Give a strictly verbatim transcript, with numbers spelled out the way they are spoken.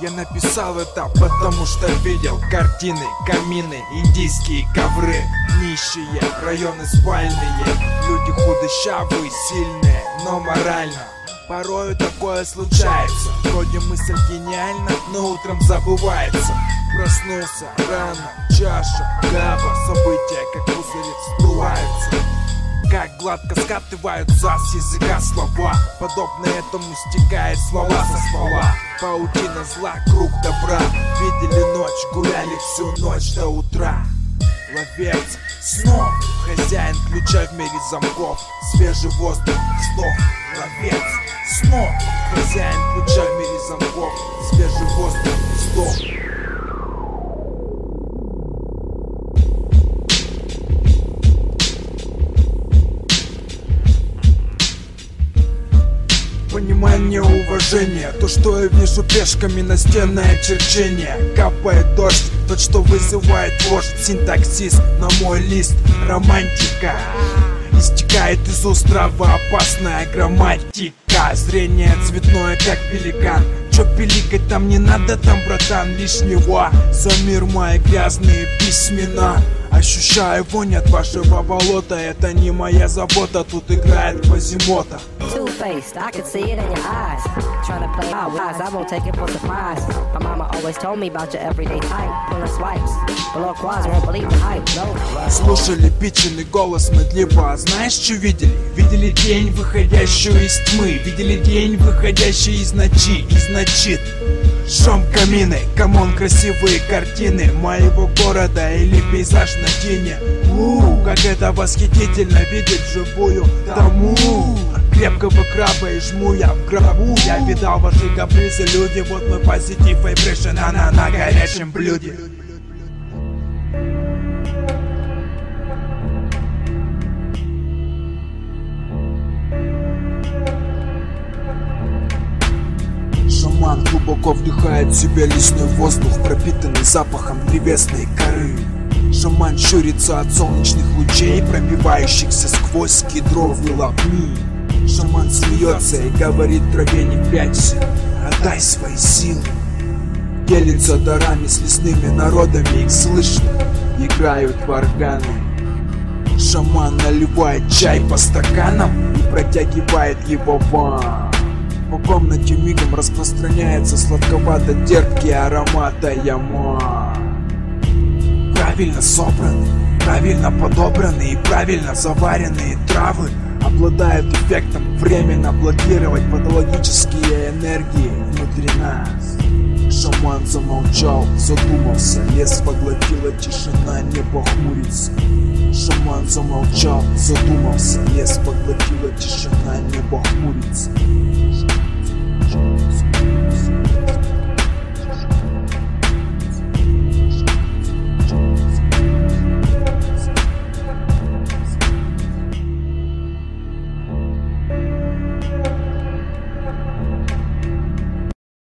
Я написал это, потому что видел картины, камины, индийские ковры. Нищие, районы спальные, люди худощавые, сильные, но морально порою такое случается. Вроде мысль гениальна, но утром забывается. Проснулся рано, чаша, габа, события как пузыри всплываются. Как гладко скатываются с языка слова, подобно этому стекает слова со слова. Паутина зла, круг добра. Видели ночь, гуляли всю ночь до утра. Ловец снов, хозяин ключа в мире замков. Свежий воздух снов. Ловец снов, хозяин ключа в мире замков. Свежий воздух снов. Понимание, уважение, то, что я вижу пешками, настенное черчение. Капает дождь, тот, что вызывает вождь. Синтаксис на мой лист, романтика истекает из уст травоопасная грамматика. Зрение цветное, как пеликан. Чё пиликать там не надо, там, братан, лишнего. За мир мои грязные письмена. Ощущаю вонь от вашего болота. Это не моя забота, тут играет Квазимота. Two-faced, I can see it in your eyes. Trying to play out lies, I won't take it for surprise. My mama always told me about your everyday type. Pulling swipes, below quads, won't believe the hype. No. Слушали печеный голос медлиба. Знаешь, что видели? Видели тень, выходящую из тьмы. Видели тень, выходящую из ночи, из ночи. Жжем камины, камон, красивые картины моего города или пейзаж на тени. У, как это восхитительно видеть живую тому. Крепкого краба и жму я в гробу. Я видал ваши капризы, люди. Вот мой позитив, вайбрейшн, она на горячем блюде. Шаман глубоко вдыхает в себя лесной воздух, пропитанный запахом древесной коры. Шаман щурится от солнечных лучей, пробивающихся сквозь кедровые лапни. Шаман смеется и говорит траве: не прячься, отдай свои силы. Делится дарами с лесными народами, их слышно, играют в органы. Шаман наливает чай по стаканам и протягивает его вам. По комнате мигом распространяется сладковато-терпкий аромат аяма. Правильно собраны, правильно подобраны и правильно заваренные травы обладают эффектом временно блокировать патологические энергии внутри нас. Шаман замолчал, задумался, лес поглотила тишина, небо хмурится. Шаман замолчал, задумался, лес поглотила тишина, небо хмурится.